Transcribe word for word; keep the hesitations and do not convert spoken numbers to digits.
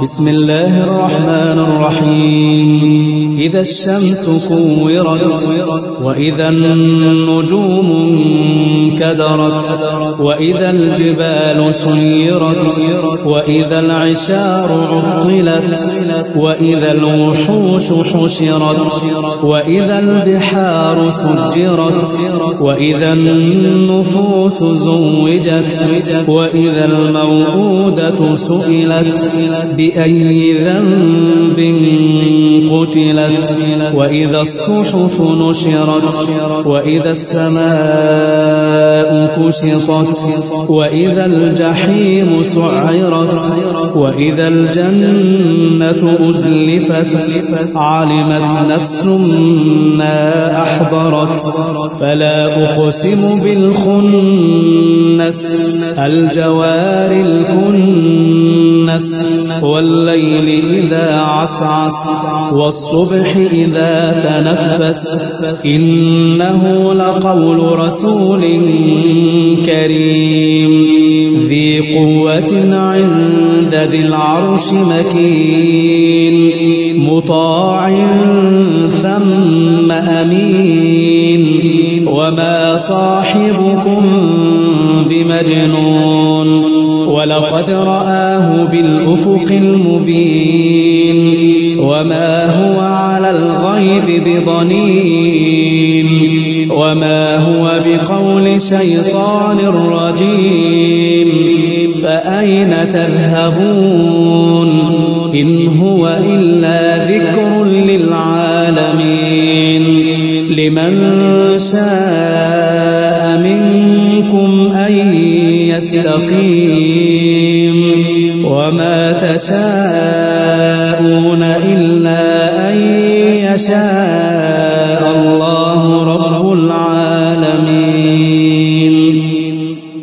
بسم الله الرحمن الرحيم. إذا الشمس كورت وإذا النجوم انكدرت وإذا الجبال سيرت وإذا العشار عطلت وإذا الوحوش حشرت وإذا البحار سجرت وإذا النفوس زوجت وإذا الموءودة سئلت بأي ذنب قتلت وإذا الصحف نشرت وإذا السماء كشطت وإذا الجحيم سعرت وإذا الجنة أزلفت علمت نفس ما أحضرت فلا أقسم بالخنس الجوار الكنس والليل إذا عسعس والصبح إذا تنفس إنه لقول رسول كريم ذي قوة عند ذي العرش مكين مطاع ثم أمين وما صاحبكم بمجنون ولقد رآه بالأفق المبين وما هو على الغيب بضنين وما هو بقول شيطان رجيم فأين تذهبون إن هو إلا ذكر للعالمين لمن شاء منكم أن يستقيم وما تشاءون إلا أن يشاء الله رب العالمين.